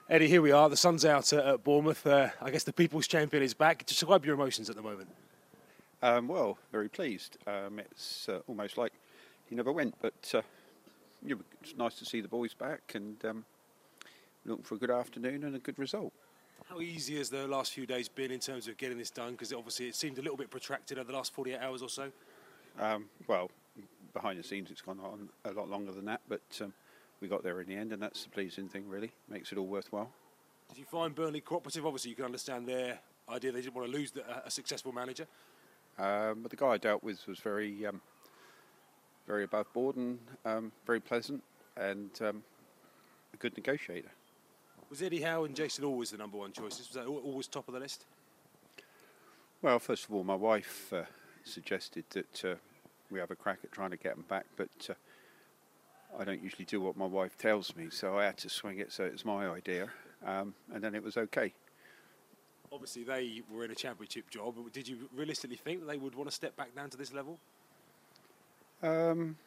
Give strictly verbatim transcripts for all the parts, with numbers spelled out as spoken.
Eddie, here we are. The sun's out at, at Bournemouth. Uh, I guess the People's Champion is back. Describe your emotions at the moment. Um, well, very pleased. Um, it's uh, almost like he never went, but uh, yeah, it's nice to see the boys back and um, looking for a good afternoon and a good result. How easy has the last few days been in terms of getting this done? Because obviously it seemed a little bit protracted over the last forty-eight hours or so. Um, well, behind the scenes it's gone on a lot longer than that, but um, we got there in the end, and that's the pleasing thing, really. Makes it all worthwhile. Did you find Burnley cooperative? Obviously you can understand their idea they didn't want to lose the, a successful manager. Um, but the guy I dealt with was very, um, very above board and um, very pleasant and um, a good negotiator. Was Eddie Howe and Jason always the number one choices? Was that always top of the list? Well, first of all, my wife uh, suggested that uh, we have a crack at trying to get them back, but uh, I don't usually do what my wife tells me, so I had to swing it, so it was my idea, um, and then it was okay. Obviously, they were in a championship job. Did you realistically think that they would want to step back down to this level? Um,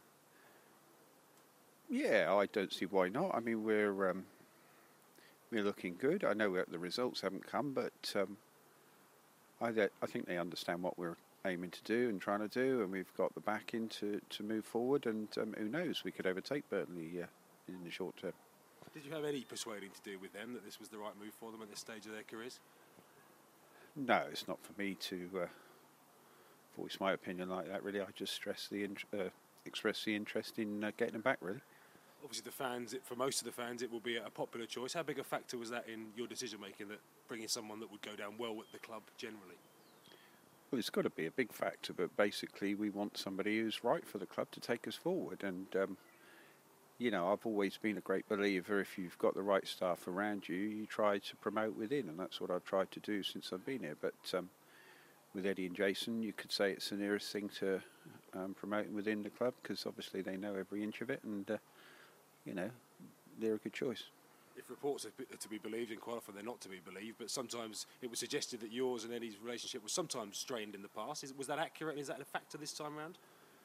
yeah, I don't see why not. I mean, we're um, we're looking good. I know that the results haven't come, but um, I, I think they understand what we're aiming to do and trying to do, and we've got the backing to, to move forward, and um, who knows, we could overtake Burnley uh, in the short term. Did you have any persuading to do with them that this was the right move for them at this stage of their careers? No, it's not for me to uh, voice my opinion like that, really. I just stress the int- uh, express the interest in uh, getting them back, really. Obviously, the fans, it, for most of the fans, it will be a popular choice. How big a factor was that in your decision-making, that bringing someone that would go down well with the club generally? Well, it's got to be a big factor, but basically we want somebody who's right for the club to take us forward. And, um, you know, I've always been a great believer, if you've got the right staff around you, you try to promote within, and that's what I've tried to do since I've been here. But um, with Eddie and Jason, you could say it's the nearest thing to um, promoting within the club, because obviously they know every inch of it, and, uh, you know, they're a good choice. If reports are to be believed, and quite often they're not to be believed, but sometimes it was suggested that yours and Eddie's relationship was sometimes strained in the past. Is, was that accurate, and is that a factor this time round?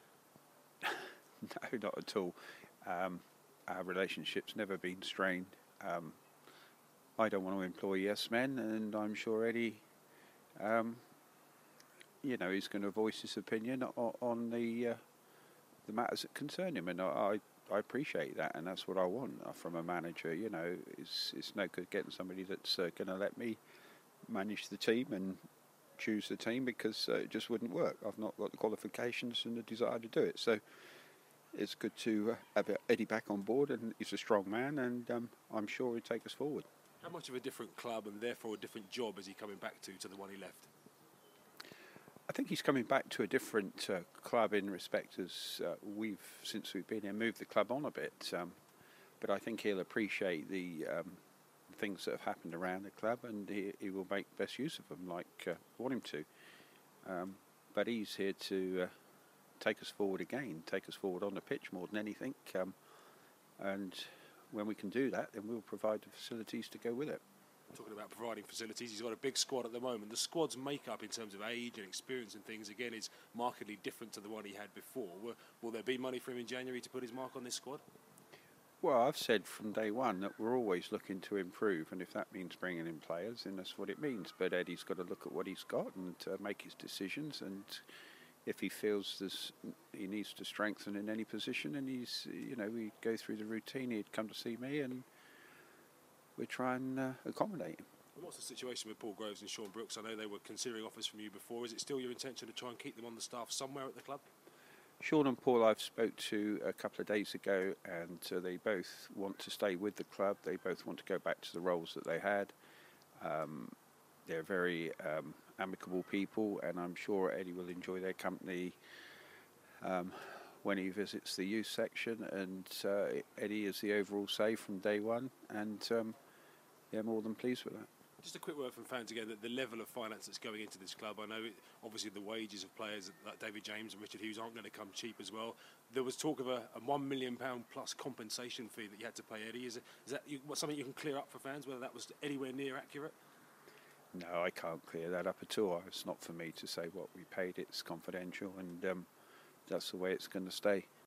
No, not at all. Um, our relationship's never been strained. Um, I don't want to employ yes men, and I'm sure Eddie, um, you know, he's going to voice his opinion on, on the uh, the matters that concern him, and I, I appreciate that, and that's what I want from a manager. You know, it's it's no good getting somebody that's uh, going to let me manage the team and choose the team, because uh, it just wouldn't work. I've not got the qualifications and the desire to do it. So it's good to uh, have Eddie back on board, and he's a strong man, and um, I'm sure he'll take us forward. How much of a different club and therefore a different job is he coming back to to the one he left? I think he's coming back to a different uh, club in respect as uh, we've, since we've been here, moved the club on a bit. Um, but I think he'll appreciate the um, things that have happened around the club, and he, he will make best use of them, like uh, I want him to. Um, but he's here to uh, take us forward again, take us forward on the pitch more than anything. Um, and when we can do that, then we'll provide the facilities to go with it. Talking about providing facilities, he's got a big squad at the moment. The squad's makeup in terms of age and experience and things, again, is markedly different to the one he had before. Will, will there be money for him in January to put his mark on this squad? Well, I've said from day one that we're always looking to improve, and if that means bringing in players, then that's what it means. But Eddie's got to look at what he's got and uh, make his decisions, and if he feels there's, he needs to strengthen in any position, and he's, you know, we go through the routine, he'd come to see me, and we try and uh, accommodate him. What's the situation with Paul Groves and Sean Brooks? I know they were considering offers from you before. Is it still your intention to try and keep them on the staff somewhere at the club? Sean and Paul I've spoke to a couple of days ago, and uh, they both want to stay with the club. They both want to go back to the roles that they had. Um, they're very um, amicable people, and I'm sure Eddie will enjoy their company um, when he visits the youth section, and uh, Eddie is the overall say from day one, and um, yeah, more than pleased with that. Just a quick word from fans again, that the level of finance that's going into this club, I know it, obviously the wages of players like David James and Richard Hughes aren't going to come cheap as well. There was talk of a, a one million pounds plus compensation fee that you had to pay Eddie. Is, it, is that you, something you can clear up for fans, whether that was anywhere near accurate? No, I can't clear that up at all. It's not for me to say what we paid. It's confidential, and um, that's the way it's going to stay.